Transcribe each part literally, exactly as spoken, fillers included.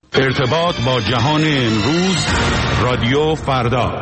ارتباط با جهان امروز، رادیو فردا.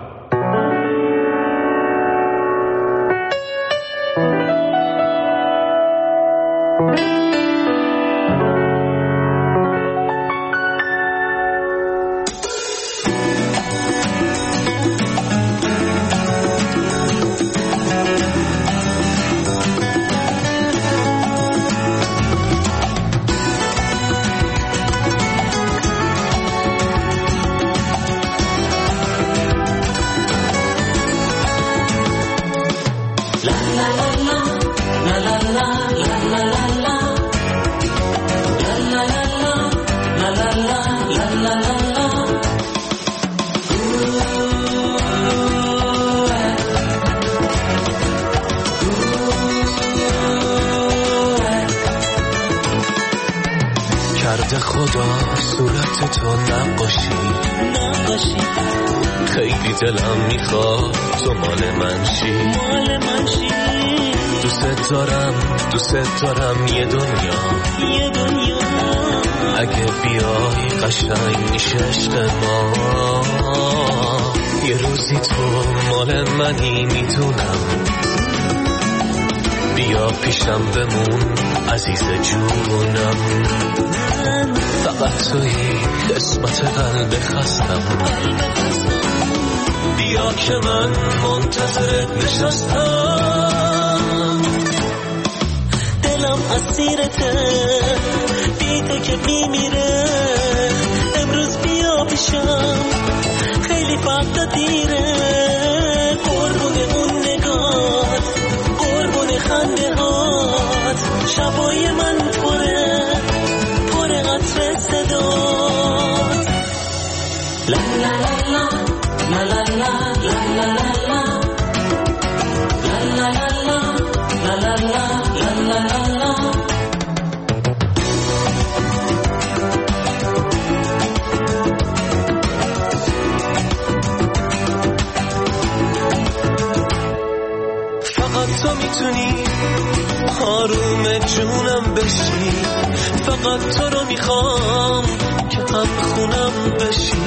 کرده خدا صورت تو نقاشی نقاشی خیلی دلم میخواد تو مال من شی مال من شی دوست دارم دوست دارم یه دنیا یه دنیا اگه بیای قشنگ میشه عشق ما یه روزی تو مال منی میدونم بیا پیشم بمون عزیز جونم فقط توی قسمت قلب خستم بیا که من منتظرت نشستم دلم اسیرته بی تو که میمیره امروز بیا پیشم خیلی فردا دیره قربون اون نگات قربون خنده هات شبای من پره پره قطر صدات لا لا لا لا لا لا لا لا لا لا لا لا لا لا لا. فقط تو میتونی آروم جونم بشی فقط تو رو میخوام که هم خونم بشی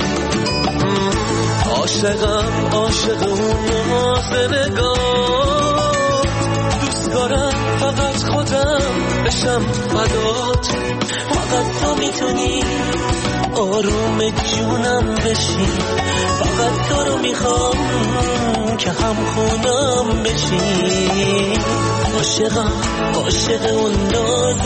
عاشقم عاشق اون ناز نگاه دوست دارم فقط خودم بشم فدات فقط تو میتونی آروم جونم بشی فقط تو رو میخوام که هم خونم بشی عاشقم عاشق اون ناز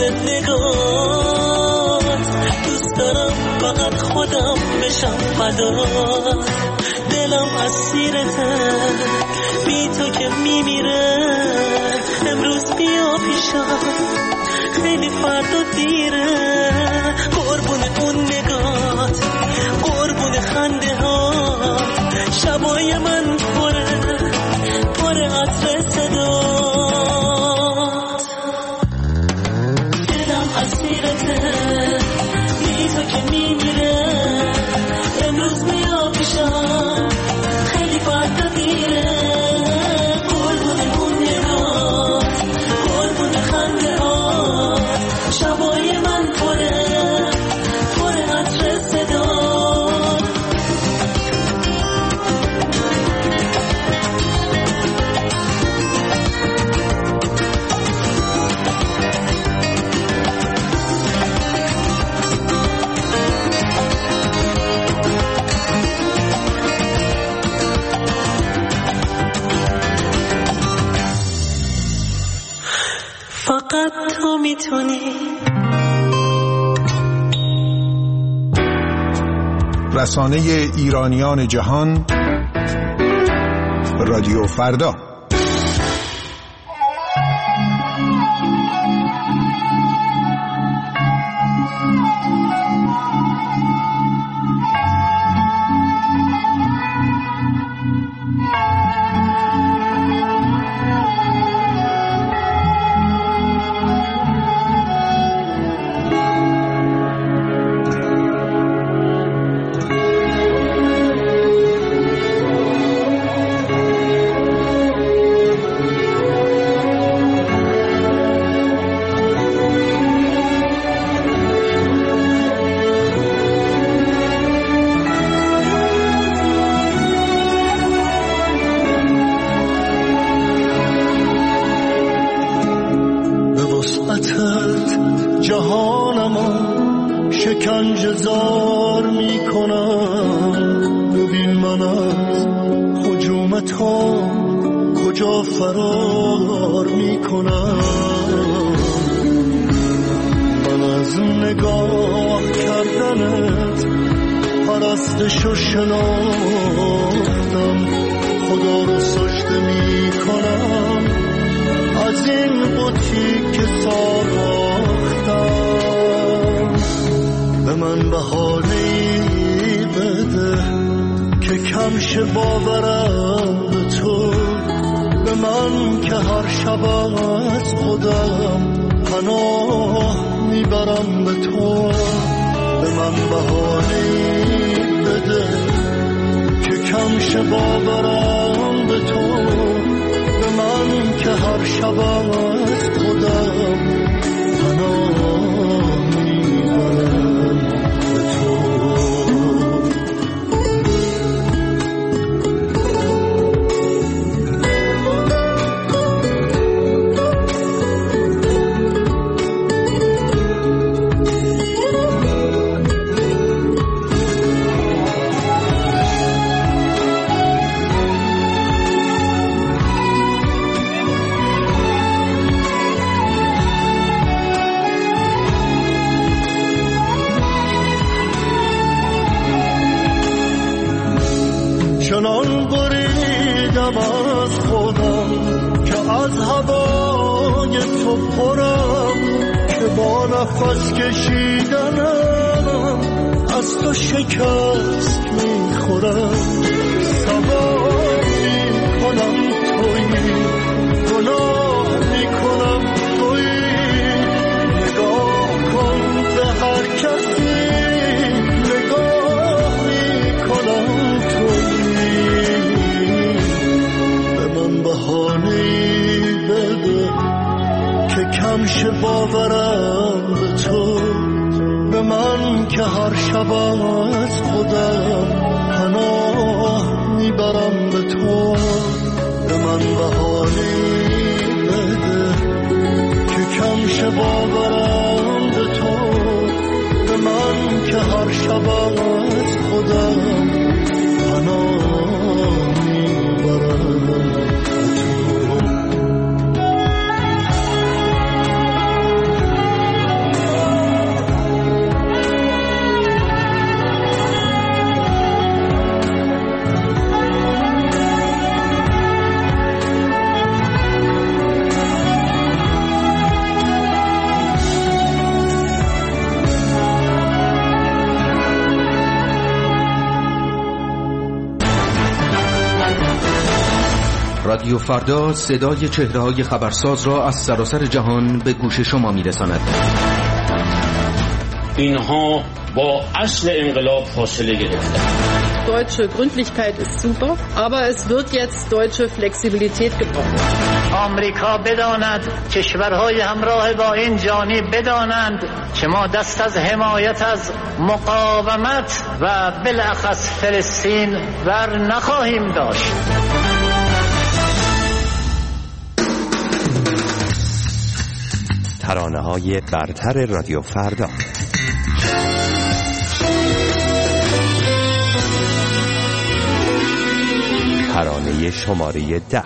نگات دوست دارم فقط خودم بشم فدات دلم اسیرته بی تو که میمیره امروز بیا پیشم خیلی فردا دیره قربون اون نگات قربون خنده ها شبای من پره پره عطر صدات دلم اسیرته بی تو که میمیره امروز بیا پیشم خیلی فردا دیره قربون اون نگات قربون خنده ها شبای من پره پره عطر صدات فقط تو میتونی. رسانه ایرانیان جهان، رادیو فردا. شکنجه زار میکنم. ببین من از هجوم تو کجا فرار میکنم. من از نگاه کردنت پرستش و شناختم. خدا رو سجده میکنم از این بطی که ساختم. به من بهانه‌ای بده که کم شه باورم به تو. به من که هر شب از خودم پناه میبرم به تو. به من بهانه‌ای بده که کم شه باورم به تو. به من که هر شب از خودم پناه میبرم به تو. چنان بریدم از خودم که از هوای تو پرم، که با نفس کشیدنم از تو شکست میخورم. سوار میکنم تویی، گناه میکنم تویی. نگاه کن به هر کسی، نگاه میکنم تویی. به من بهانه‌ای بده که کم شه باورم به تو. به من که هر شب از خودم پناه میبرم به تو. به من بهانه‌ای بده که کم شه باورم به تو. به من که هر شب از خودم پناه میبرم به تو. رادیو فردا صدای چهره‌های خبرساز را از سراسر جهان به گوش شما می‌رساند. اینها با اصل انقلاب فاصله گرفتند. Deutsche Gründlichkeit ist super, aber es wird jetzt deutsche Flexibilität gebraucht. آمریکا بداند، کشورهای همراه با این جانی بدانند که ما دست از حمایت از مقاومت و بالاخص فلسطین بر نخواهیم داشت. ترانه‌های برتر رادیو فردا. ترانه شماره ده.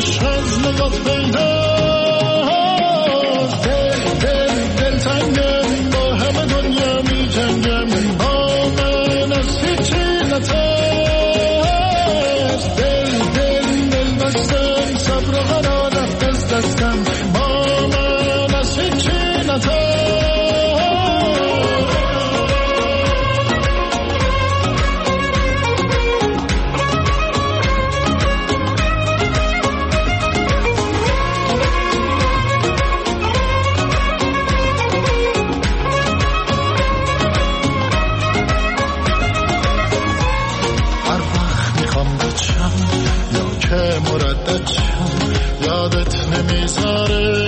عشق از نگات پیداست. دل دل دل تنگم با همه دنیا می جنگم، با من از هیچی نترس. دل دل دل بستم صبر و قرار رفت از دستم، با من از هیچی نترس. مردد شم یادت نمیذاره،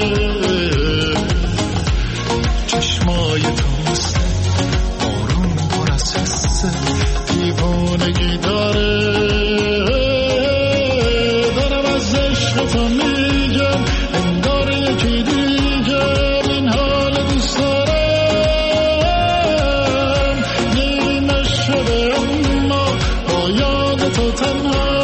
چشمای تو مثل بارون پر از حسه دیوانگی داره. دارم از عشق تو میگم انگار یکی دیگه این حال دوست دارم. نیمه شده اما با یاد تو تنها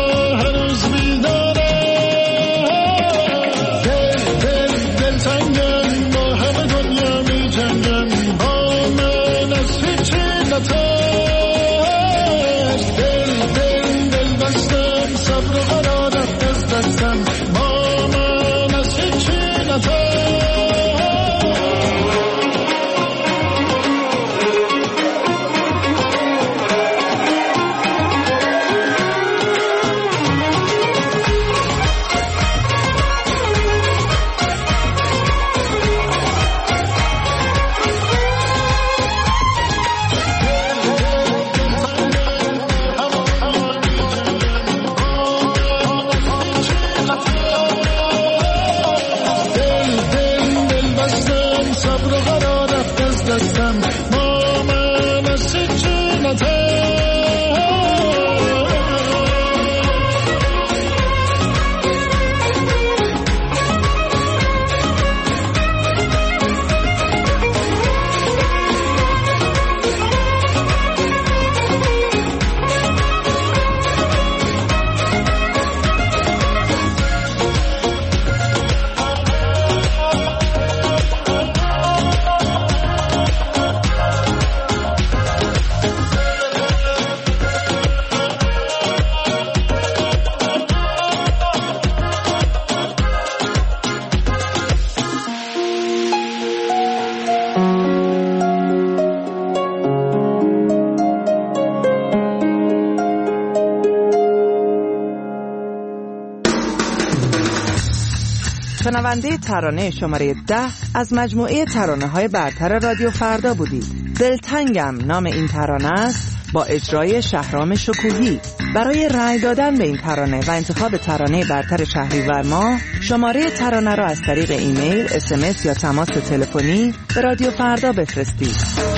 شنونده ترانه شماره ده از مجموعه ترانه های برتر رادیو فردا بودید. دلتنگم نام این ترانه است با اجرای شهرام شکوهی. برای رأی دادن به این ترانه و انتخاب ترانه برتر شهریور ماه شماره ترانه را از طریق ایمیل، اس ام اس یا تماس تلفنی به رادیو فردا بفرستید.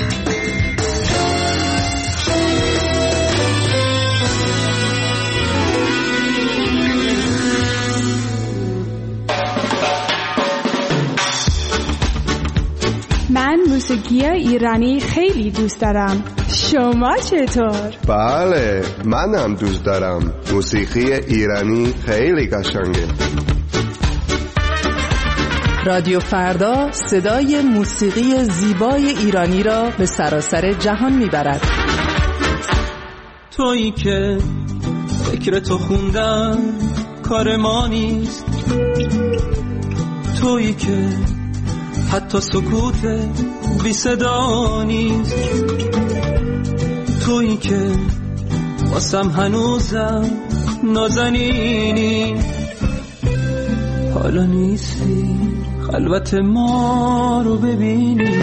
من موسیقی ایرانی خیلی دوست دارم. شما چطور؟ بله، منم دوست دارم. موسیقی ایرانی خیلی قشنگه. رادیو فردا صدای موسیقی زیبای ایرانی را به سراسر جهان میبرد. تویی که فکر تو خوندن کار ما نیست، تویی که حتی سکوت بی صدا نیست، تویی که واسم هنوزم نازنینی، حالا نیستی خلوت ما رو ببینی.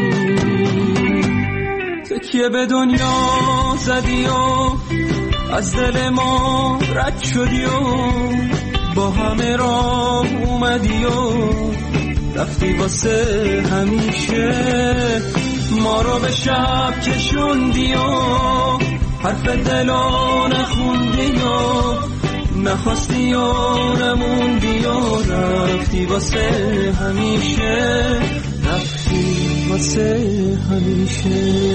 تکیه به دنیا زدی و از دل ما رد شدی و با همه راه اومدی و رفتی واسه همیشه، ما رو به شب کشوندی و حرف دلو نخوندی و نخواستی و نموندی و رفتی واسه همیشه، رفتی واسه همیشه.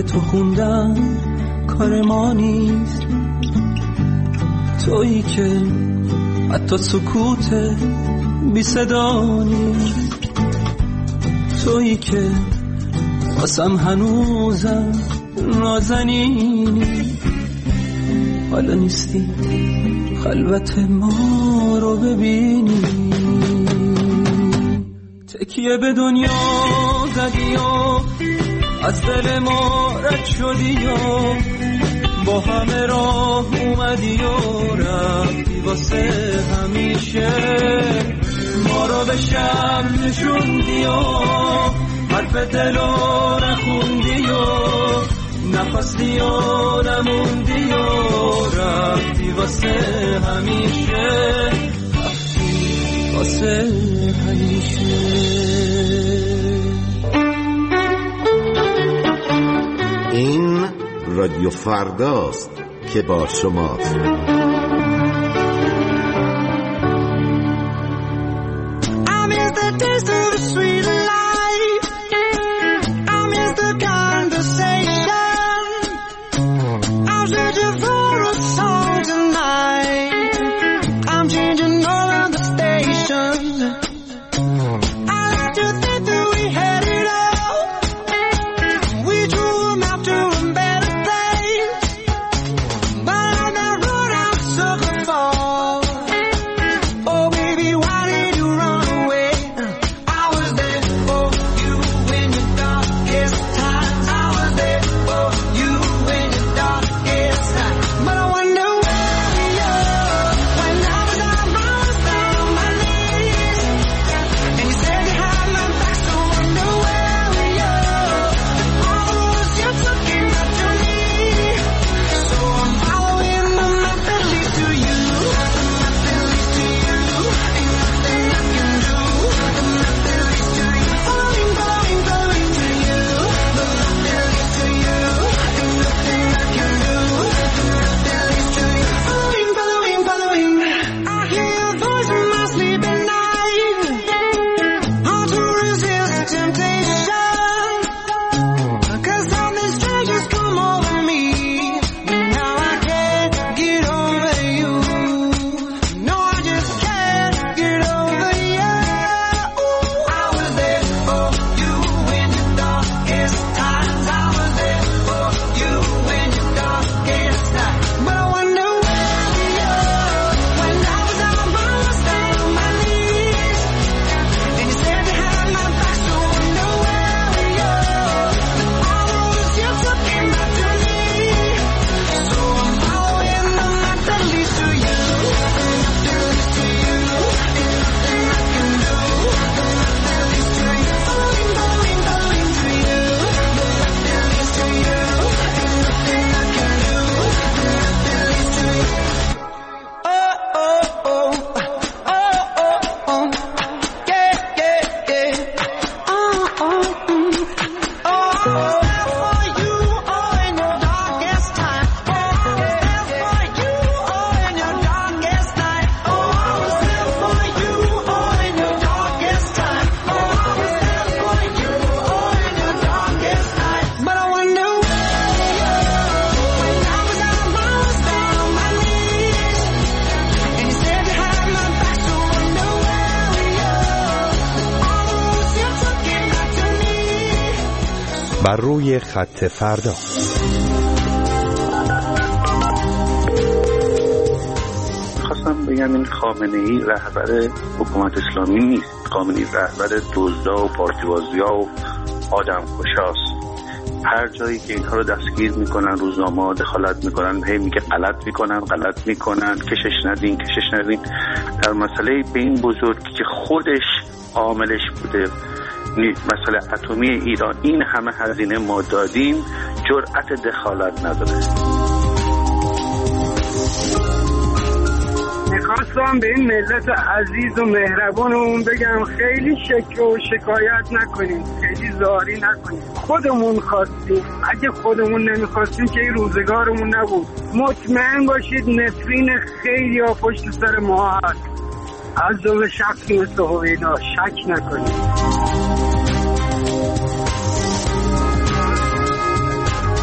شعر تو خوندن کار ما نیست، تویی که حتی سکوت بی صدا نیست، تویی که واسم هنوزم نازنینی، حالا نیستی خلوت ما رو ببینی، تکیه به دنیا زدی و از دل ما رد شدی و با همه راه اومدی و رفتی واسه همیشه، ما رو به شب نشوندی و حرف دلو نخوندی و نخواستی و نموندی و رفتی واسه همیشه، رفتی واسه همیشه. این رادیو فرداست که با شماست. بر روی خط فردا. خواستم بگم این خامنه‌ای رهبر حکومت اسلامی نیست، خامنه‌ای رهبر دزدا و پارتیبازیا و آدم کشاست. هر جایی که اینها رو دستگیر میکنن، روزنامه‌ها دخالت میکنن، هی میگه غلط میکنن غلط میکنن کشش ندین کشش ندین. در مسئله به این بزرگی که خودش عاملش بوده، مسئله اتمی ایران، این همه هزینه ما دادیم، جرأت دخالت نداره. میخواستم به این ملت عزیز و مهربانمون بگم خیلی شکر و شکایت نکنیم، خیلی زاری نکنیم. خودمون خواستیم، اگه خودمون نمیخواستیم که این روزگارمون نبود. مطمئن باشید نفرین خیلی ها پشت سر ما هست، از جمله شخصی مثل هویدا، شک نکنید.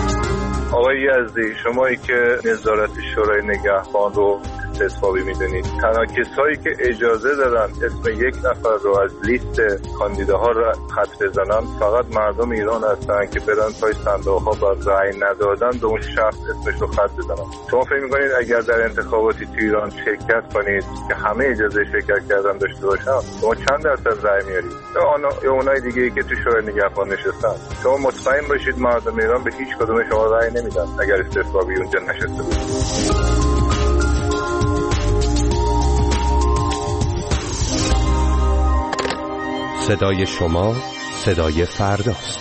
آقای یزدی، شمایی که نظارت شورای نگهبان رو استثبابی میدونید، تنها کسایی که اجازه دادن اسم یک نفر رو از لیست کاندیداها رو خط بزنن فقط مردم ایران هستن که برن پای صندوق ها با رأی ندادن به اون شخص اسمش رو خط بزنن. شما فکر میکنید اگر در انتخاباتی تو ایران شرکت کنید که همه اجازه شرکت کردن داشته باشن، شما چند درصد رأی میارید؟ یا اونای دیگه ای که تو شورای نگهبان نشستن، شما مطمئن باشید مردم ایران به هیچ کدوم شما رأی نمیدن اگر استثبابی اونجا نشسته بود. صدای شما صدای فرداست.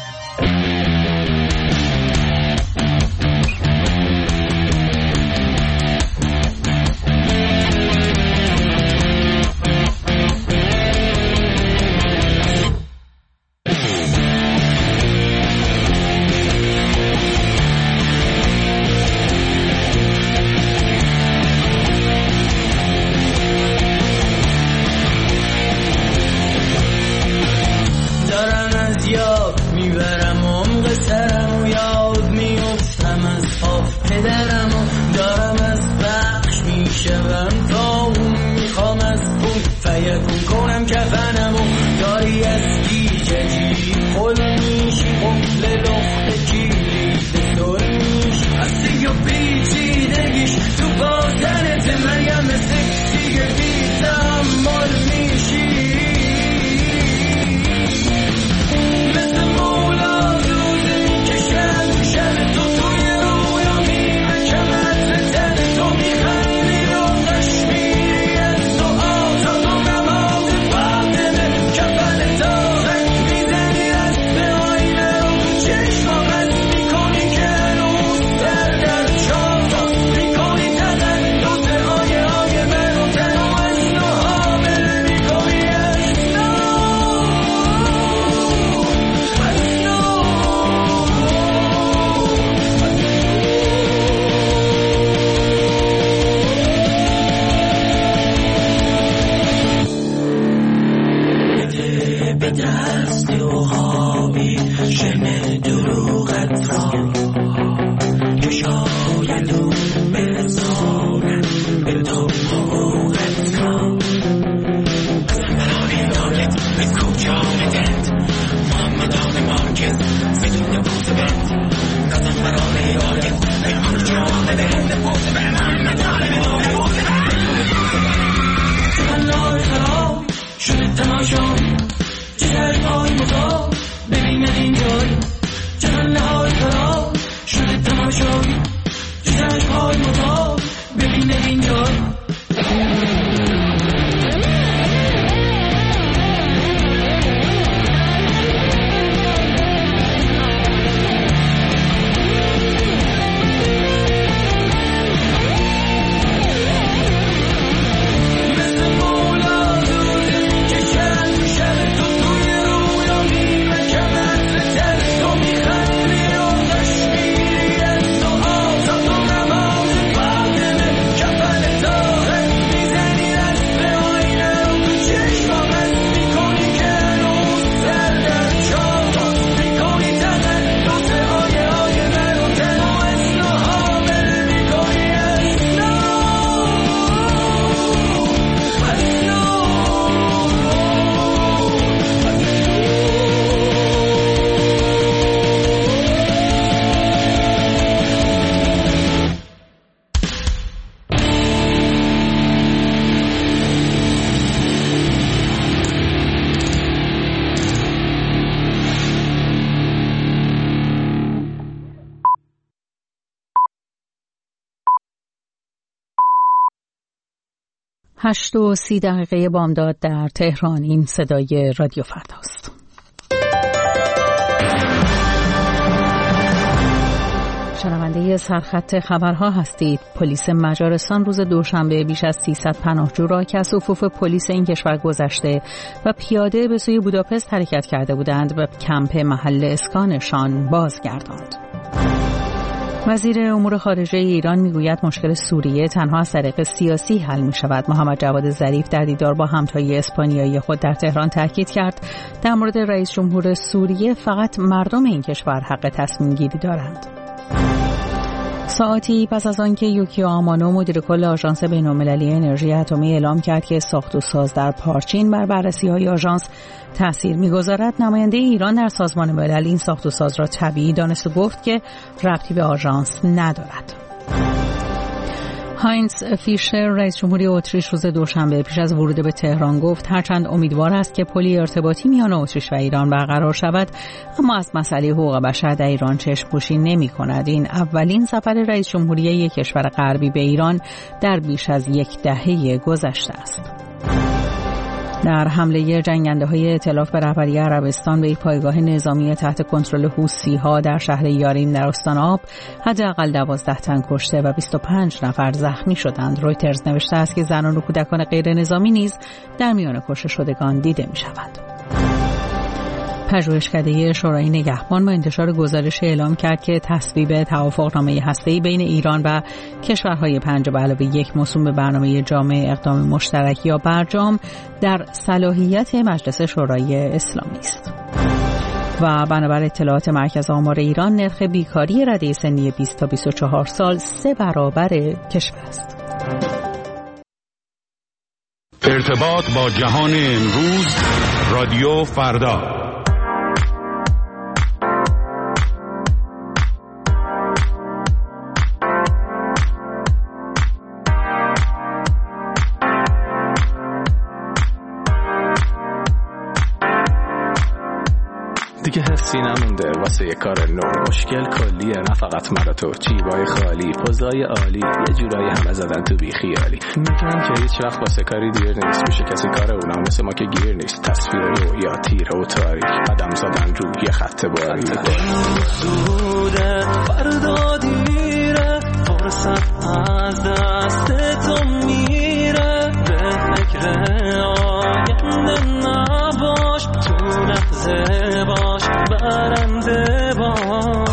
هشت و سی دقیقه بامداد در تهران. این صدای رادیو فرداست. شنونده سرخط خبرها هستید. پلیس مجارستان روز دوشنبه بیش از سیصد پناهجو را که از صفوف پلیس این کشور گذشته و پیاده به سوی بوداپست حرکت کرده بودند به کمپ محل اسکانشان بازگرداند. وزیر امور خارجه ایران میگوید مشکل سوریه تنها از طریق سیاسی حل می شود. محمد جواد ظریف در دیدار با همتای اسپانیایی خود در تهران تاکید کرد در مورد رئیس جمهور سوریه فقط مردم این کشور حق تصمیم گیری دارند. ساعتی پس از آنکه یوکیو آمانو مدیر کل آژانس بین‌المللی انرژی اتمی اعلام کرد که ساخت و ساز در پارچین بر بررسی‌های آژانس تأثیر می‌گذارد، نماینده ایران در سازمان ملل این ساخت و ساز را طبیعی دانست و گفت که ربطی به آژانس ندارد. هاینز فیشر رئیس جمهوری اتریش روز دوشنبه پیش از ورود به تهران گفت هرچند امیدوار است که پلی ارتباطی میان اتریش و ایران برقرار شود، اما از مسئله حقوق بشر در ایران چشم‌پوشی نمی‌کند. این اولین سفر رئیس جمهوری یک کشور غربی به ایران در بیش از یک دهه گذشته است. در حمله جنگنده‌های ائتلاف به رهبری عربستان به یک پایگاه نظامی تحت کنترل حوثی‌ها در شهر یاریم در استان آب، حداقل دوازده تن کشته و بیست و پنج نفر زخمی شدند. رویترز نوشته است که زنان و کودکان غیر نظامی نیز در میان کشته شدگان دیده می‌شوند. پژوهشکده شورای نگهبان با انتشار گزارش اعلام کرد که تصویب توافقنامه هسته‌ای بین ایران و کشورهای پنج به علاوه یک موسوم به برنامه جامع اقدام مشترک یا برجام در صلاحیت مجلس شورای اسلامی است. و بنابر اطلاعات مرکز آمار ایران، نرخ بیکاری رده سنی بیست تا بیست و چهار سال سه برابر کشور است. ارتباط با جهان امروز، رادیو فردا. دیگه حسی نمونده واسه یه کار نو، مشکل کلیه نه فقط مرا تو، جیبای خالی، پوزای عالی، یه جورایی همه زدن تو بی خیالی. میگن که هیچ وقت واسه کاری دیر نیست، میشه کسی کار اونا مثل ما که گیر نیست. تصویر رویا تیره و تاریک، قدم زدن رو یه خط باری. زوده فردا دیره، فرصت از دست تو میره، به فکر آینده نباش، تو لحظه باش برنده باش.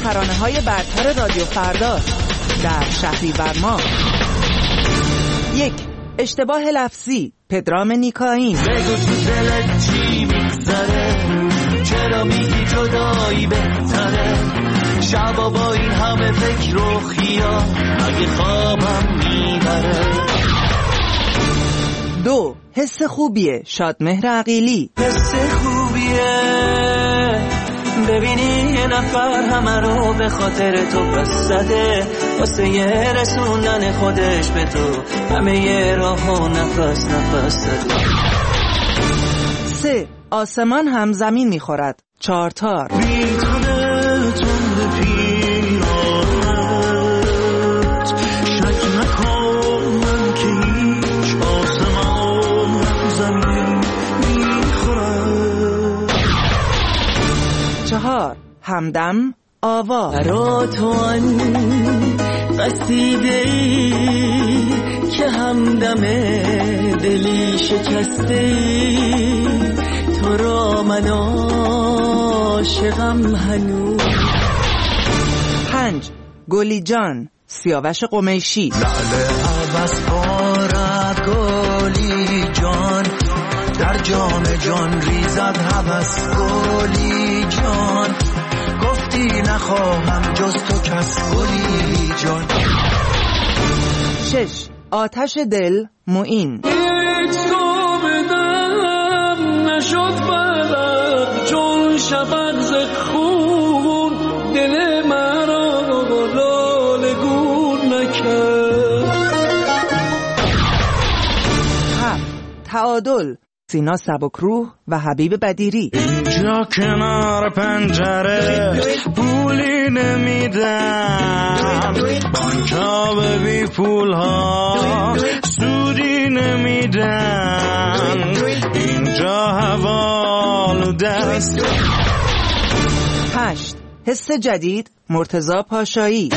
ترانه‌های برتر رادیو فردا در شهریور ماه. یک، اشتباه لفظی، پدرام نیکاین. بگو تو دلت چی میگذره، چرا میگی جدایی بهتره، شبا با این همه فکر و خیال مگه خوابم میبره. دو، حس خوبیه، شادمهر عقیلی. حس خوبیه ببینی یه نفر همه رو به خاطر تو پس زده، واسه یه رسوندن خودش به تو همه یه راه و نفس نفس زده. سه، آسمان هم زمین میخورد، چارتار. میتونه تند پیرانت شک نکن من که هیچ، آسمان هم زمین میخورد. چهار، همدم آوا. برا تو آن قصیده ای که همدم دلی شکسته ای، تو را من عاشقم هنوز. پنج، گلی جان، سیاوش قمیشی. لعل عوض بارد گلی جان، در جام جان ریزد هوس گلی جان، گفتی نخواهم جز تو کس گلی جان. شش، آتش دل، معین. هیچ تو بدم نشد بلد چون شفق ز خون، دل مرا لاله گون نکرد. هفت، تعادل، سینا سبکروح و حبیب بدیری. اینجا کنار پنجره پولی نمیدم، بانکا به بی پول ها سودی نمیدن، اینجا حوالو دست. هشت، حس جدید، مرتضی پاشایی.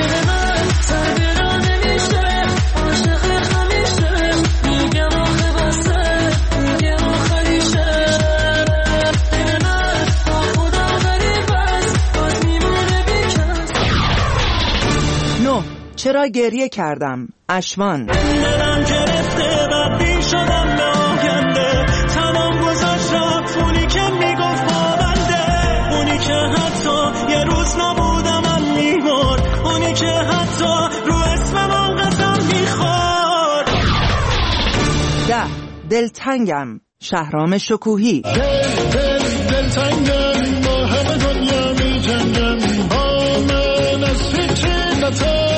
چرا گریه کردم، اشوان. دلم گرفته و بی شدم به آینده، تمام گذاشت رفت اونی که میگفت پابنده، اونی که حتی یه روز نبودم میمرد، اونی که حتی رو اسمم قسم میخورد. ده، دلتنگم، شهرام شکوهی. دل دل دلتنگم، با همه دنیا می جنگم، با من از هیچی نتر.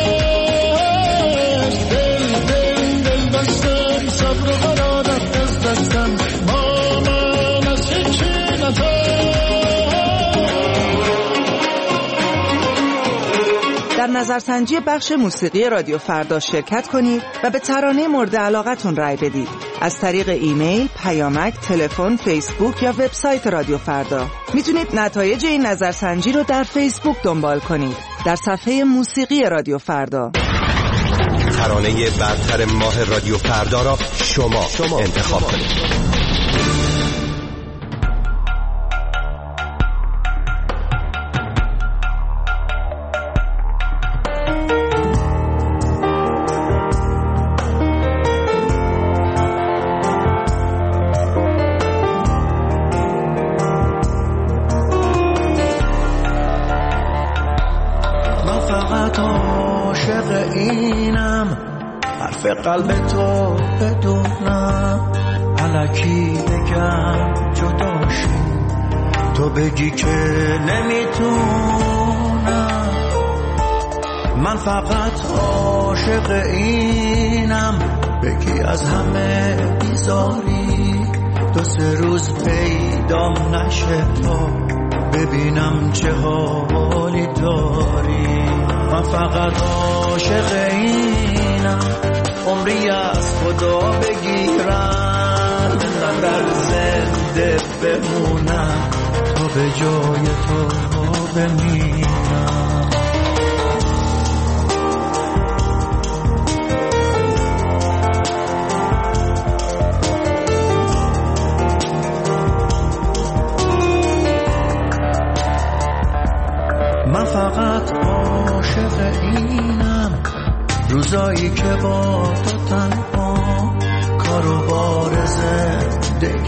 در نظرسنجی بخش موسیقی رادیو فردا شرکت کنید و به ترانه مورد علاقتون رای بدید از طریق ایمیل، پیامک، تلفن، فیسبوک یا وبسایت رادیو فردا. میتونید نتایج این نظرسنجی رو در فیسبوک دنبال کنید در صفحه موسیقی رادیو فردا. ترانه برتر ماه رادیو فردا را شما, شما انتخاب کنید. قلب تو بدونم الکی بگم جداشی، تو بگی که نمیتونم، من فقط عاشق اینم، بگی از همه بیزاری، دو سه روز پیدام نشه تا ببینم چه حالی داری. من فقط عاشق اینم، عمری از خدا بگیرم، من در زنده بمونم تا به جای تو بمیرم. من فقط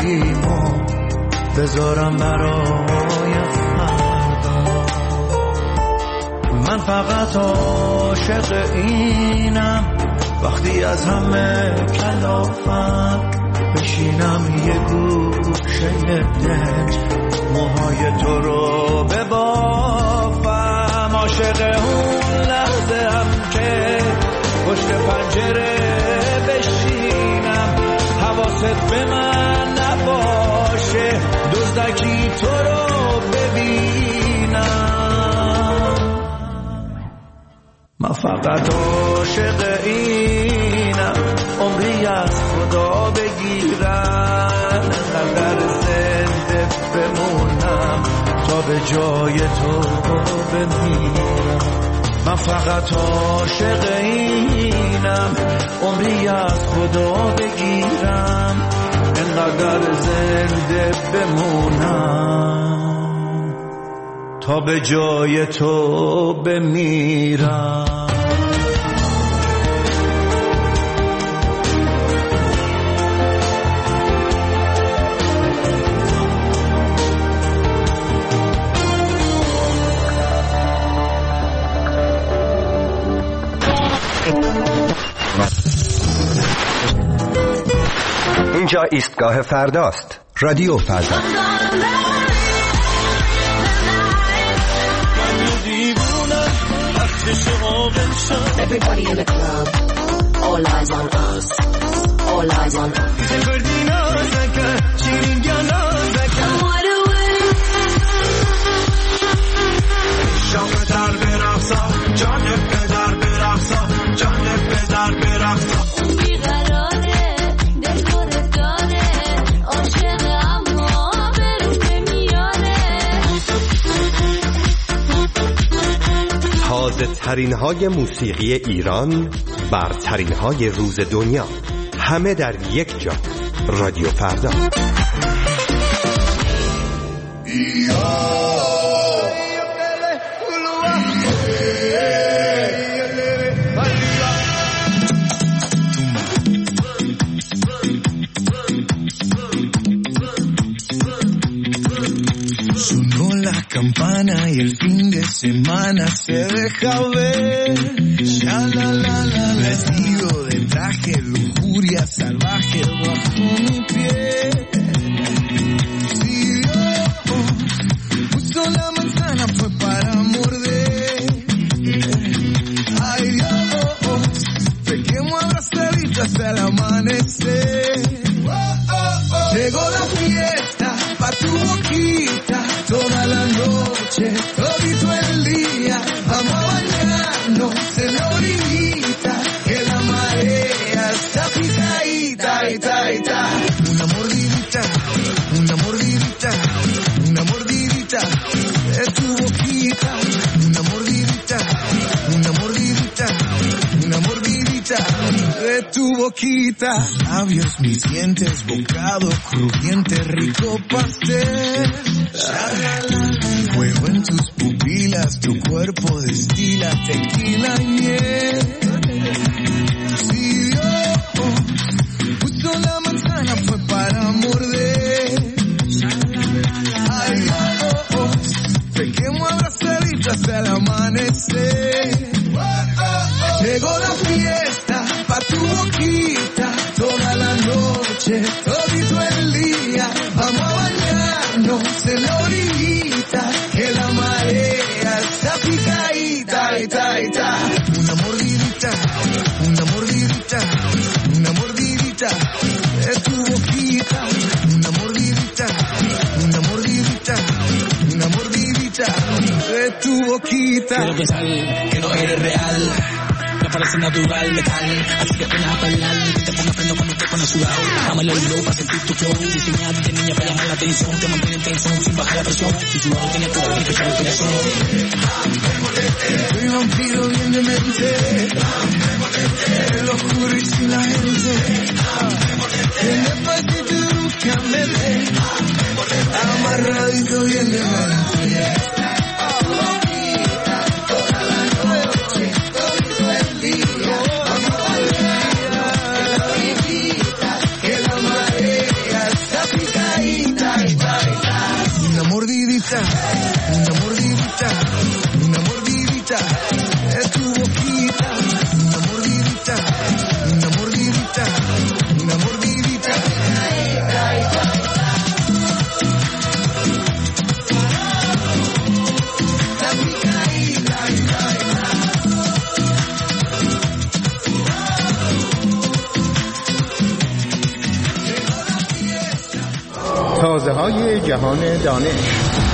زندگیمو بذارم برای فردا. من فقط عاشق اینم وقتی از همه کلافم بشینم یه گوشه دنج موهای تو رو ببافم. عاشق اون لحظه هم که پشت پنجره بشینم حواست به من نباشه دزدکی تو رو ببینم. من فقط عاشق اینم عمری از خدا بگیرم قدر زنده بمونم تا به جای تو بمیرم. من فقط عاشق اینم عمری از خدا بگیرم انقدر زنده بمونم تا به جای تو بمیرم. اینجا ایستگاه فرداست. رادیو فردا. Everybody in the club, all eyes on us, all eyes on us. تازه ترین های موسیقی ایران، برترین های روز دنیا، همه در یک جا. رادیو فردا. Campana y el fin de semana se deja ver. Ya la la la, vestido de traje, lujuria salvaje bajo mi piel. Si Dios puso la manzana fue para morder. Ay Dios, pequemos abrazaditos hasta el amanecer. Llegó la fiesta pa' tu boquita. Toda la noche, todito el día, vamos a bañarnos en la orillita, que la marea está picadita, ita, ita. Una mordidita, una mordidita, una mordidita de tu boquita. Una mordidita, una mordidita, una mordidita de tu boquita. Labios, mis dientes, bocado crujiente, rico pastel. Fuego en tus pupilas, tu cuerpo destila tequila y miel. Si Dios puso la manzana fue para morder. Ay Dios, pequemos abrazaditos hasta el amanecer. Llegó la fiesta pa' tu boquita, toda la noche, todito el día, vamos a bañarnos en la orillita, que la marea está picadita, ita, ita. Una mordidita, una mordidita, una mordidita de tu boquita. Una mordidita, una mordidita, una mordidita de tu boquita. Quiero pensar que no eres real, me parece natural, letal, así que ven a bailar, te pongo prendo cuando te pones sudado. Dámelo el low para sentir tu flow, diseñado de niña para llamar la atención, te mantiene en tensión sin bajar la presión, si tu lado tiene todo, tiene que echar el corazón. Soy vampiro bien de mente, lo oscuro y sin la gente, tiene pasito bruscamente, amarradito bien de mente. Africa. vita, una amor di vita, un amor di vita, è tu vita, un amor di vita, un amor di vita, un amor di vita. تازه های جهان دانش.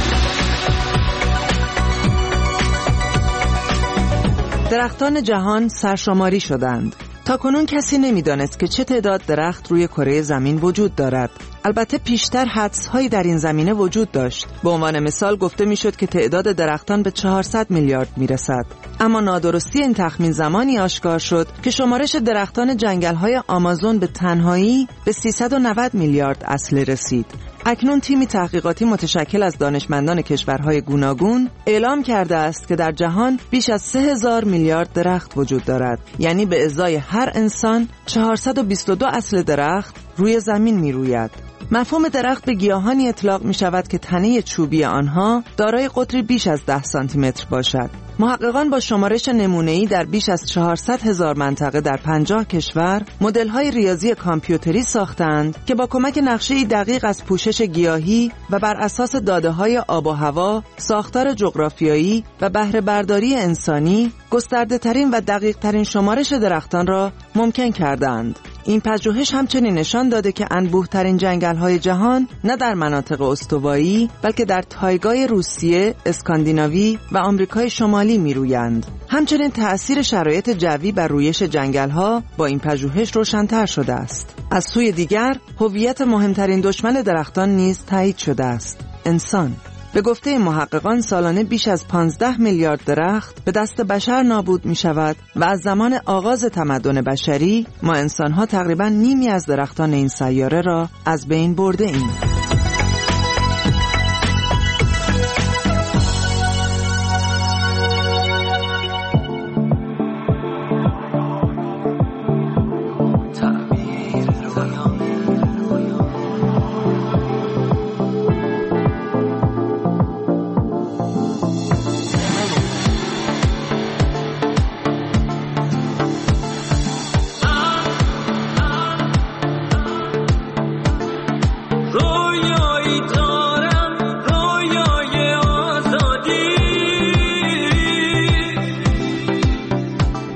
درختان جهان سرشماری شدند. تاکنون کسی نمیدانست که چه تعداد درخت روی کره زمین وجود دارد. البته پیشتر حدس‌هایی در این زمینه وجود داشت. به عنوان مثال گفته میشد که تعداد درختان به چهارصد میلیارد میرسد. اما نادرستی این تخمین زمانی آشکار شد که شمارش درختان جنگل‌های آمازون به تنهایی به سیصد و نود میلیارد اصله رسید. اکنون تیمی تحقیقاتی متشکل از دانشمندان کشورهای گوناگون اعلام کرده است که در جهان بیش از سه هزار میلیارد درخت وجود دارد، یعنی به ازای هر انسان چهارصد و بیست و دو اصل درخت روی زمین می روید. مفهوم درخت به گیاهانی اطلاق می شود که تنه چوبی آنها دارای قطری بیش از ده سانتی متر باشد. محققان با شمارش نمونه‌ای در بیش از چهارصد هزار منطقه در پنجاه کشور مدل‌های ریاضی کامپیوتری ساختند که با کمک نقشه‌ای دقیق از پوشش گیاهی و بر اساس داده‌های آب و هوا، ساختار جغرافیایی و بهره برداری انسانی گسترده‌ترین و دقیق‌ترین شمارش درختان را ممکن کردند. این پژوهش همچنین نشان داده که انبوه‌ترین جنگل‌های جهان نه در مناطق استوایی بلکه در تایگای روسیه، اسکاندیناوی و آمریکای شمالی می‌رویند. همچنین تأثیر شرایط جوی بر رویش جنگل‌ها با این پژوهش روشن‌تر شده است. از سوی دیگر، هویت مهمترین دشمن درختان نیز تایید شده است: انسان. به گفته محققان سالانه بیش از پانزده میلیارد درخت به دست بشر نابود می شود و از زمان آغاز تمدن بشری ما انسان‌ها تقریباً نیمی از درختان این سیاره را از بین برده ایم.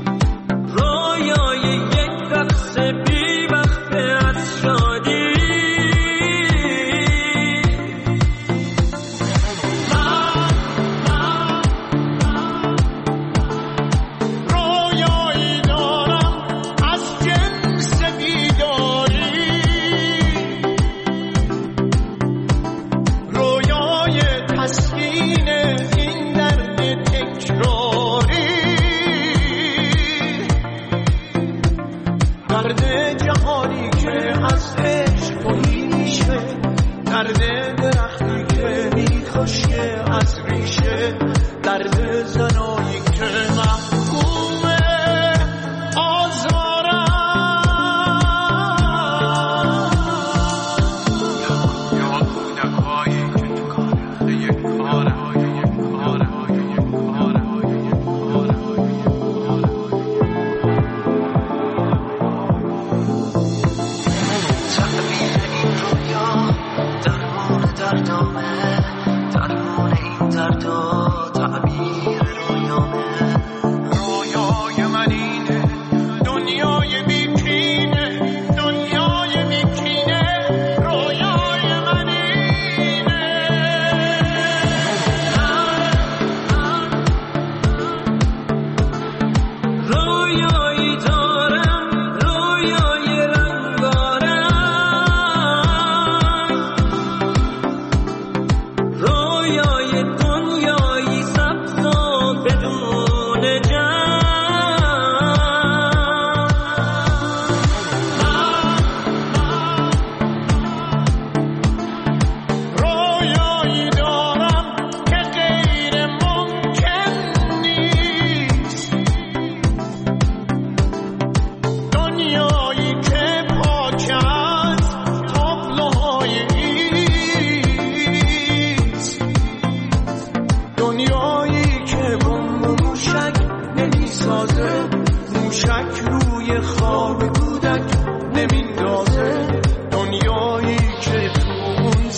رویای یک رقص بی وقت از شادی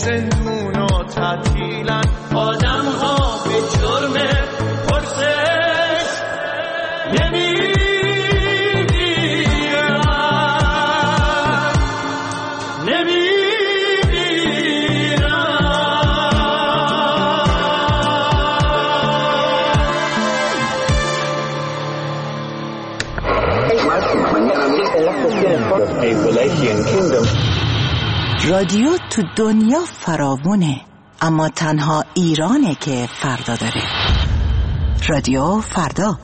زندون و تعطیلن آدم ها به جرم پرسش نمیگیرن رادیو تو دنیا فراوونه، اما تنها ایرانه که فردا داره. رادیو فردا.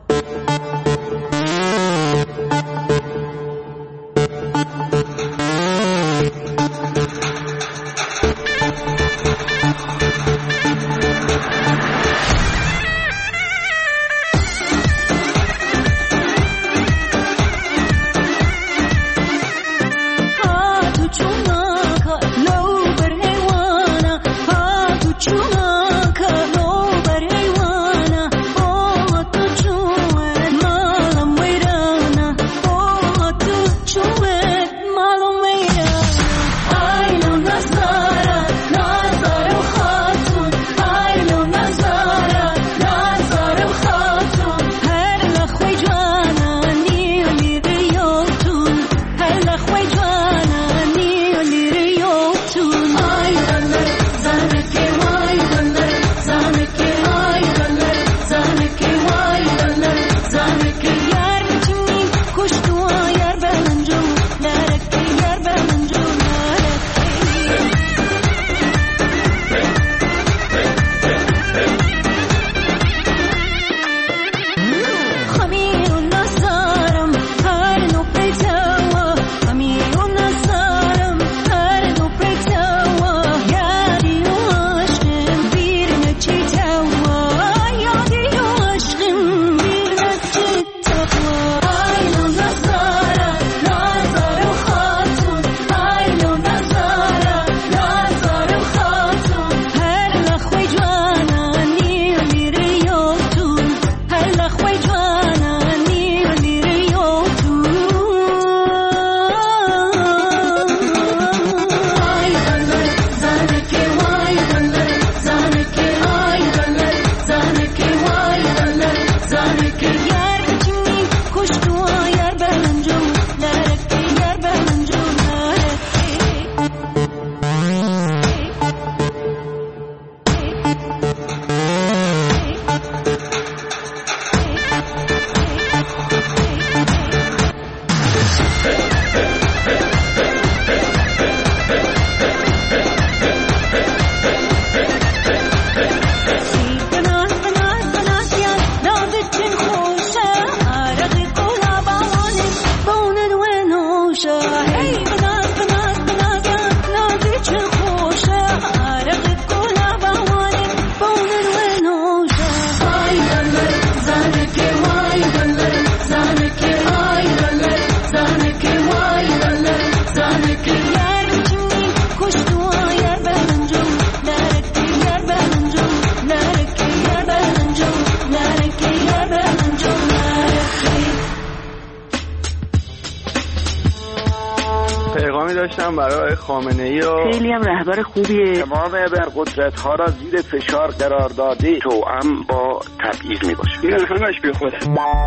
داشتم برای خامنه‌ای و خیلی هم رهبر خوبیه. تمام ابرقدرت‌ها را زیر فشار قرار داده توأم با تبعیض میباشه. این همش بی خوده.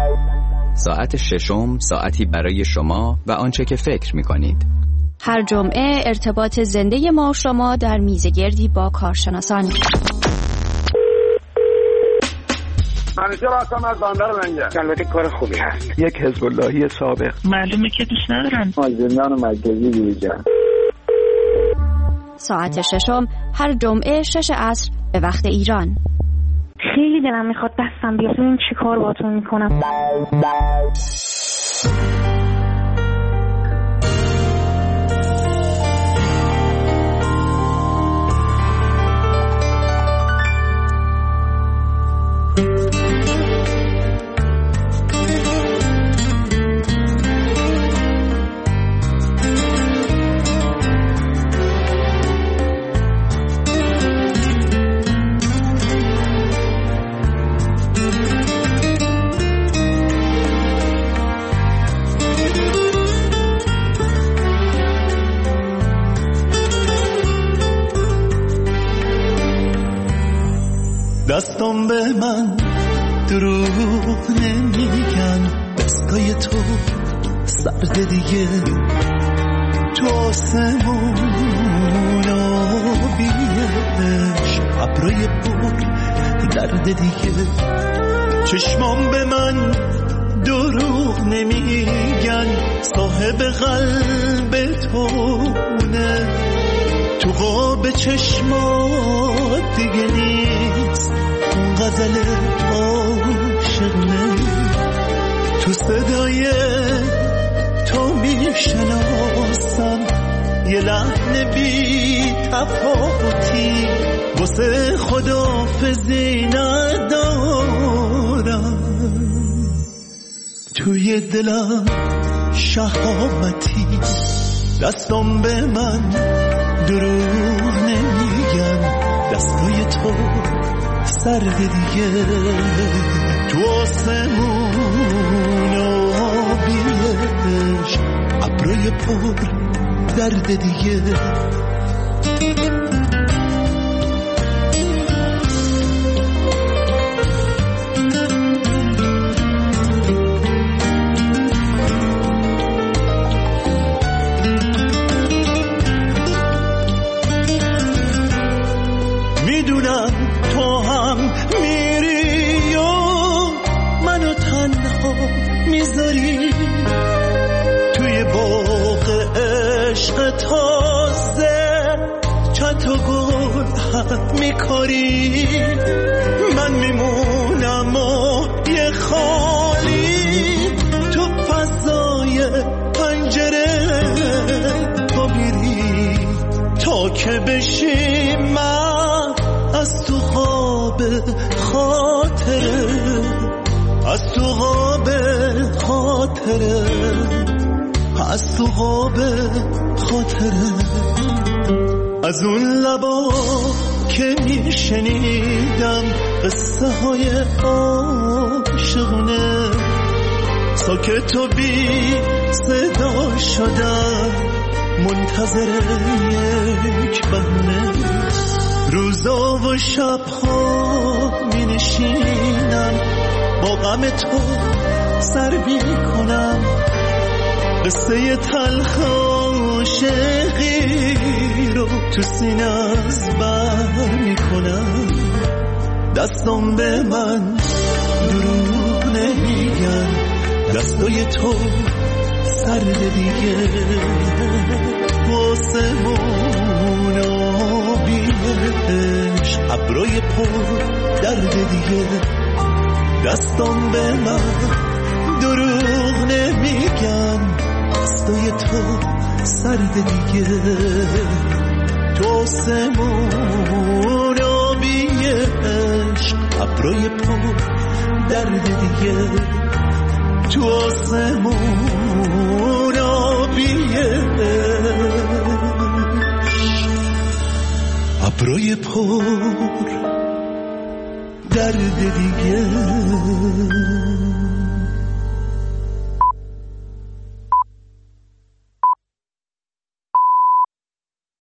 ساعت ششم ساعتی برای شما و آنچه که فکر می‌کنید. هر جمعه ارتباط زنده ما و شما در میزگردی با کارشناسان. منیجر هستم از بندر منجر. البته کار خوبی هست. یک حزب اللهی سابق. معلومه که دوست ندارن. از زندان مرکزی بیرون. ساعت ششم هر جمعه شش عصر به وقت ایران. خیلی دلم میخواد دستم بیاد ببین چی کار باهاتون میکنم. دستم به من دروغ نمیگن، دستای تو سرد دیگه تو آسمون آبیش، ابرای پر درد دیگه. چشمام به من دروغ نمیگن، صاحب قلب تونه، تو قاب چشمات دیگه نیست اون غزل عاشقونه. تو صدای تو میشناسم یه لحن بی تفاوتی، واسه خداحافظی ندارم، توی دلم شهامتی. دستم به من دروغ نمیگن، دستای تو سرد دیگه تو آسمون آبیش، ابرای پر درد دیگه. میدونم تو هم میری و منو تنها میذاری توی باغ عشق تازه، چند تا گل هم میکاری. من میمونم و یه خالی تو فضای پنجره، تو میری تا که بشی من از تو خواب خاطره، از تو خواب خاطره، از تو خواب خاطره. از اون لبا که میشنیدم قصه های عاشقونه، ساکت و بی صدا شدم منتظر یک بهونه. روزا و شبها می نشینم با غم تو سر بی کنم، قصه تلخ عاشقی رو تو سینه از بر می کنم. دستم به من دروغ نمیگن، دستای تو سرد دیگه آسمون آبیش، ابرای پر درد دیگه. دستم به من دروغ نمیگن، دستای تو سرد دیگه تو آسمون آبیش، ابرای پر درد دیگه تو آسمون آبیش، ابرای پر درد دیگه.